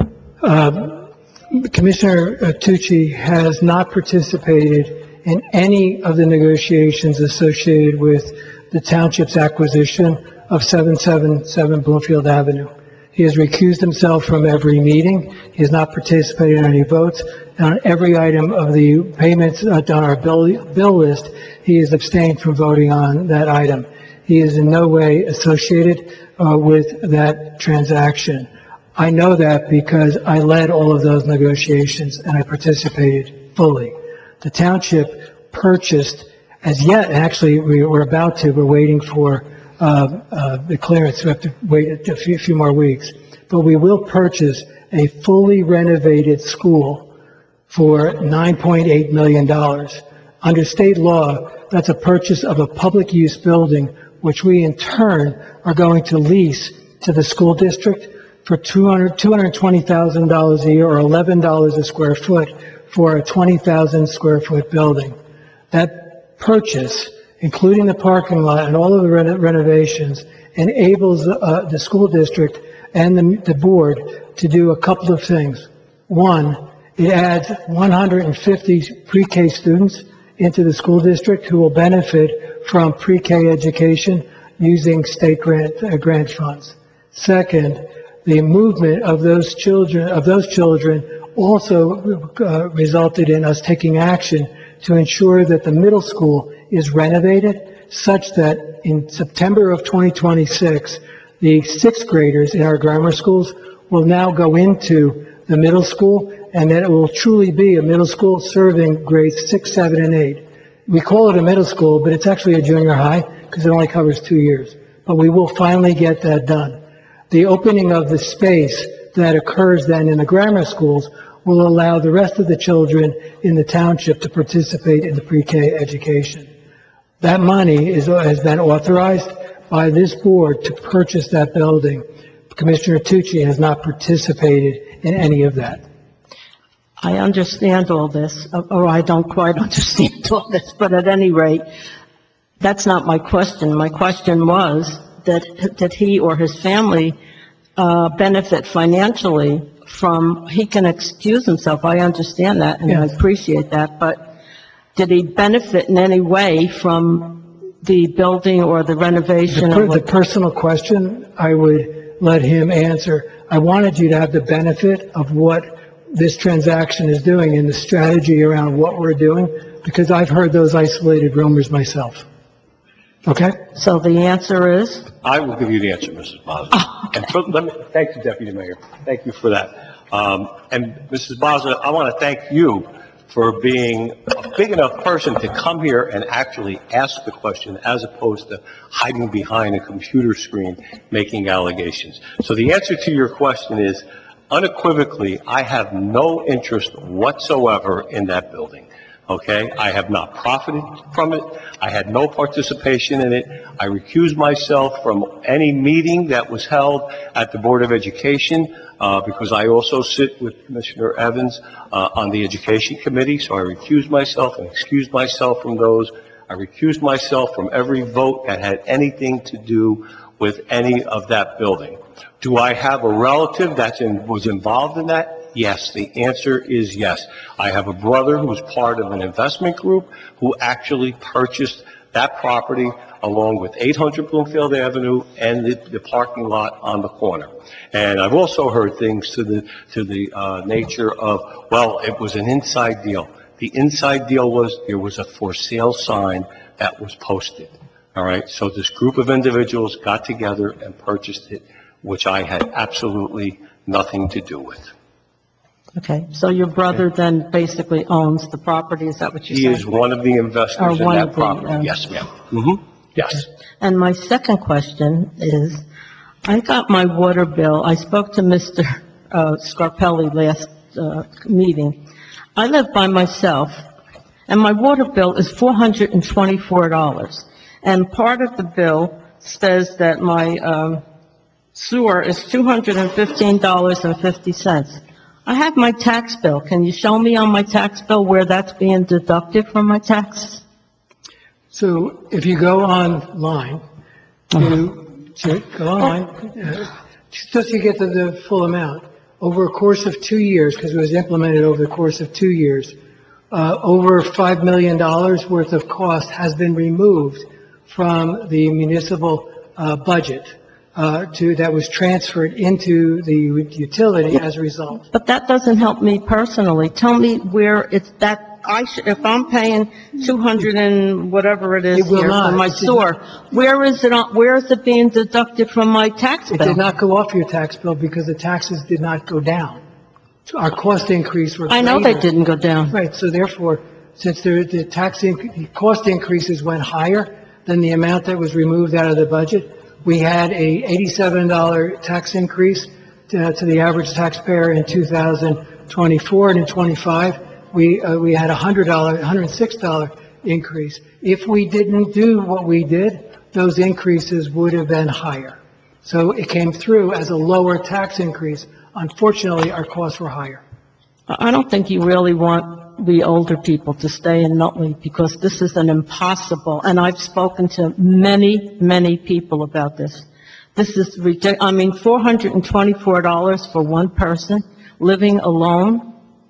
Commissioner Tucci has not participated in any of the negotiations associated with the township's acquisition of 777 Bloomfield Avenue. He has recused himself from every meeting. He has not participated in any votes. And on every item of the payments on our bill list, he has abstained from voting on that item. He is in no way associated with that transaction. I know that because I led all of those negotiations and I participated fully. The township purchased, as yet, actually, we're waiting for the clearance. We have to wait a few more weeks. But we will purchase a fully renovated school for $9.8 million. Under state law, that's a purchase of a public use building, which we in turn are going to lease to the school district for $220,000 a year, or $11 a square foot for a 20,000 square foot building. That purchase, including the parking lot and all of the renovations, enables the school district and the board to do a couple of things. One, it adds 150 pre-K students into the school district who will benefit from pre-K education using state grant funds. Second, the movement of those children also resulted in us taking action to ensure that the middle school is renovated such that in September of 2026, the sixth graders in our grammar schools will now go into the middle school, and that it will truly be a middle school serving grades 6, 7, and 8. We call it a middle school, but it's actually a junior high because it only covers 2 years. But we will finally get that done. The opening of the space that occurs then in the grammar schools will allow the rest of the children in the township to participate in the pre-K education. That money has been authorized. by this board to purchase that building. Commissioner Tucci has not participated in any of that. I understand all this, or I don't quite understand all this, but at any rate, that's not my question. My question was that he or his family benefit financially from, he can excuse himself, I understand that, and I Yes. appreciate that, but did he benefit in any way from the building or the renovation of The what? personal question, I would let him answer. I wanted you to have the benefit of what this transaction is doing and the strategy around what we're doing, because I've heard those isolated rumors myself. Okay? So the answer is? I will give you the answer, Mrs. Mazza. Thank you, Deputy Mayor. Thank you for that. And Mrs. Mazza, I want to thank you for being a big enough person to come here and actually ask the question as opposed to hiding behind a computer screen making allegations. So the answer to your question is, unequivocally, I have no interest whatsoever in that building. Okay? I have not profited from it. I had no participation in it. I recused myself from any meeting that was held at the Board of Education because I also sit with Commissioner Evans on the Education Committee, so I recused myself and excused myself from those. I recused myself from every vote that had anything to do with any of that building. Do I have a relative that was involved in that? Yes, the answer is yes. I have a brother who was part of an investment group who actually purchased that property along with 800 Bloomfield Avenue and the parking lot on the corner. And I've also heard things to the nature of, well, it was an inside deal. The inside deal was there was a for sale sign that was posted. All right, so this group of individuals got together and purchased it, which I had absolutely nothing to do with. Okay, so your brother then basically owns the property, is that what you said? He is one of the investors in one that of the, property. Yes, ma'am. Mm-hmm. Yes. And my second question is, I got my water bill, I spoke to Mr. Scarpelli last meeting. I live by myself, and my water bill is $424. And part of the bill says that my sewer is $215.50. I have my tax bill. Can you show me on my tax bill where that's being deducted from my taxes? So if you go online, just so you get to the full amount, over a course of 2 years, because it was implemented over the course of 2 years, over $5 million worth of cost has been removed from the municipal budget that was transferred into the utility as a result. But that doesn't help me personally. Tell me where it's that, if I'm paying 200 and whatever it is It will here not. for my sewer, where is it being deducted from my tax It bill? did not go off your tax bill because the taxes did not go down. So our cost increase were I know they greater. didn't go down. Right, so therefore, since the cost increases went higher than the amount that was removed out of the budget, we had a $87 tax increase to the average taxpayer in 2024, and in 25, we had a $106 increase. If we didn't do what we did, those increases would have been higher. So it came through as a lower tax increase. Unfortunately, our costs were higher. I don't think you really want the older people to stay in Nutley because this is an impossible, and I've spoken to many, many people about this. This is ridiculous. I mean, $424 for one person living alone.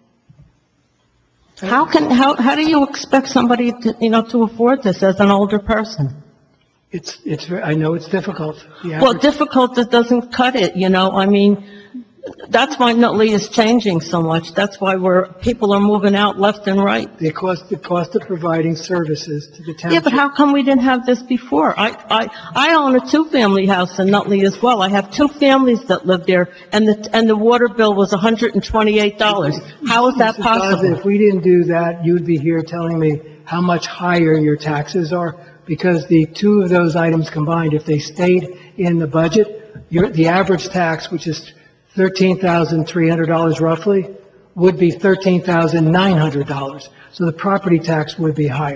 How do you expect somebody to, to afford this as an older person? I know it's difficult. Well, difficult, that doesn't cut it, I mean, that's why Nutley is changing so much. That's why people are moving out left and right. The cost of providing services to the township. Yeah, but how come we didn't have this before? I own a two-family house in Nutley as well. I have two families that live there, and the water bill was $128. How is that Mrs. possible? Gaza, if we didn't do that, you'd be here telling me how much higher your taxes are, because the two of those items combined, if they stayed in the budget, the average tax, which is $13,300 roughly, would be $13,900. So the property tax would be higher.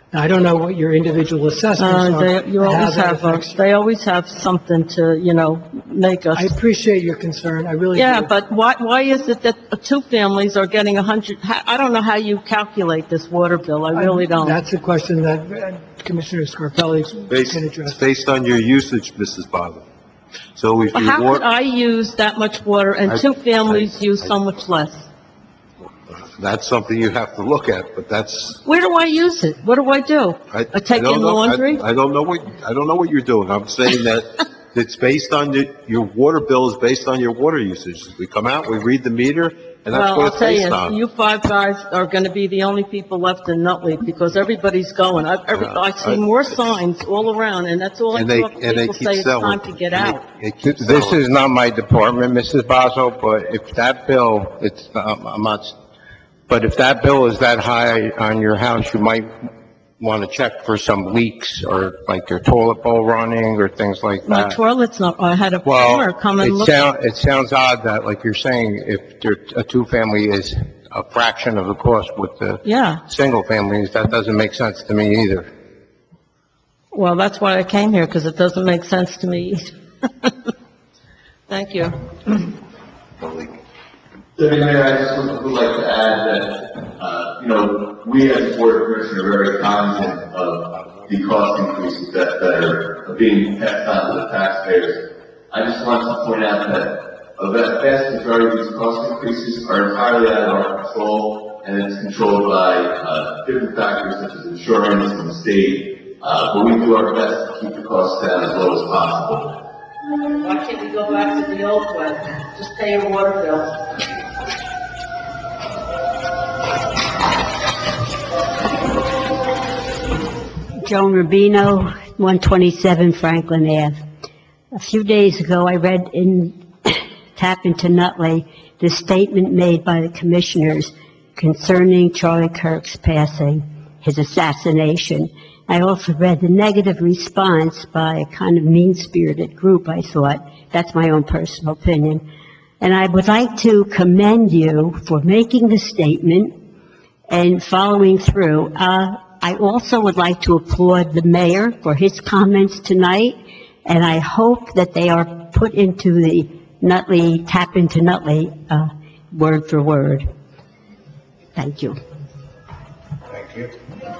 Now, I don't know what your individual assessments are. You and how always that have, affects you. they always have something to, make us. I appreciate your concern, I really do. Yeah, but why is it that two families are getting 100, I don't know how you calculate this water bill, I really don't. That's a question that Commissioner Scarpelli can address. It's based on your usage, Mrs. Boswell. So if you How could water, I use that much water and two families use so much less? that's something you have to look at, but that's. Where do I use it? What do I do? I take don't in know. laundry? I don't know what you're doing. I'm saying that it's based on your water bill is based on your water usage. We come out, we read the meter, and that's Well, what I'll it's tell based you, on. you five guys are going to be the only people left in Nutley because everybody's going. I see more signs all around, and that's all I And they- talk to and they people keep say, it's selling. time to get out. It keeps This selling. is not my department, Mrs. Boswell, but if that bill, but if that bill is that high on your house, you might want to check for some leaks or like your toilet bowl running or things like My that. toilet's not, I had a plumber Well, come and look. it sounds odd that, like you're saying, if a two-family is a fraction of the cost with the Yeah, single families, that doesn't make sense to me either. well, that's why I came here, because it doesn't make sense to me either. Thank you. Deputy Mayor, I just would like to add that, we as a board of commissioners are very cognizant of the cost increases that are being passed on to the taxpayers. I just want to point out that a vast majority of these cost increases are entirely out of our control, and it's controlled by different factors such as insurance and the state, but we do our best to keep the costs down as low as possible. Why can't we go back to the old way? Just pay your water bill. Joan Rubino, 127 Franklin Ave. A few days ago, I read in Tap into Nutley the statement made by the commissioners concerning Charlie Kirk's passing, his assassination. I also read the negative response by a kind of mean-spirited group, I thought. That's my own personal opinion. And I would like to commend you for making the statement and following through. I also would like to applaud the mayor for his comments tonight, and I hope that they are put into the Nutley, Tap into Nutley, word for word. Thank you. Thank you.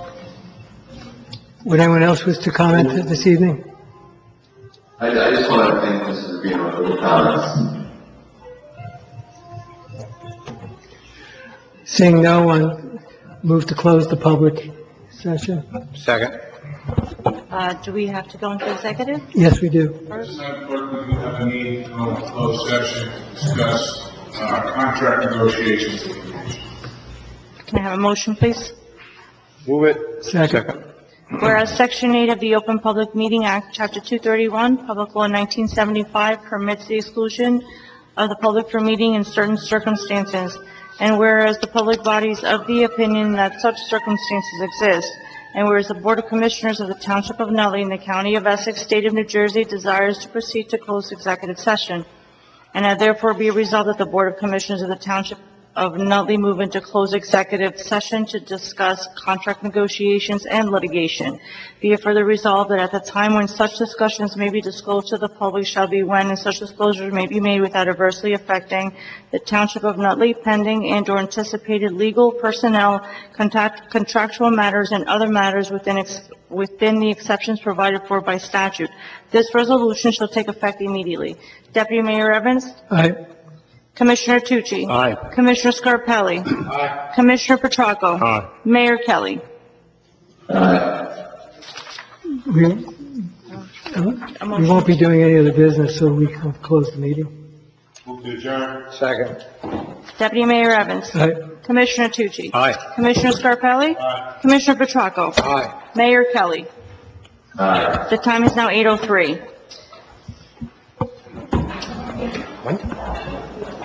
Would anyone else wish to comment this evening? I just want to thank Mrs. Rubino for the comments. Seeing no one, move to close the public session. Second. Do we have to go into executive Yes, we do. first? Madam Clerk, we do have a need to go into closed session to discuss contract negotiations. Can I have a motion, please? Move it. Second. Whereas Section 8 of the Open Public Meeting Act, Chapter 231, Public Law 1975 permits the exclusion of the public from meeting in certain circumstances, and whereas the public bodies of the opinion that such circumstances exist, and whereas the Board of Commissioners of the Township of Nutley in the County of Essex, State of New Jersey desires to proceed to close executive session, and now therefore be resolved that the Board of Commissioners of the Township of Nutley move into closed executive session to discuss contract negotiations and litigation. Be it further resolved that at the time when such discussions may be disclosed to the public shall be when and such disclosures may be made without adversely affecting the Township of Nutley pending and or anticipated legal, personnel, contractual matters, and other matters within the exceptions provided for by statute. This resolution shall take effect immediately. Deputy Mayor Evans? Aye. Commissioner Tucci? Aye. Commissioner Scarpelli? Aye. Commissioner Petracco? Aye. Mayor Kelly? We won't be doing any other business, so we can close the meeting. Move to adjourn. Second. Deputy Mayor Evans? Aye. Commissioner Tucci? Aye. Commissioner Scarpelli? Aye. Commissioner Petracco? Aye. Mayor Kelly? The time is now 8:03.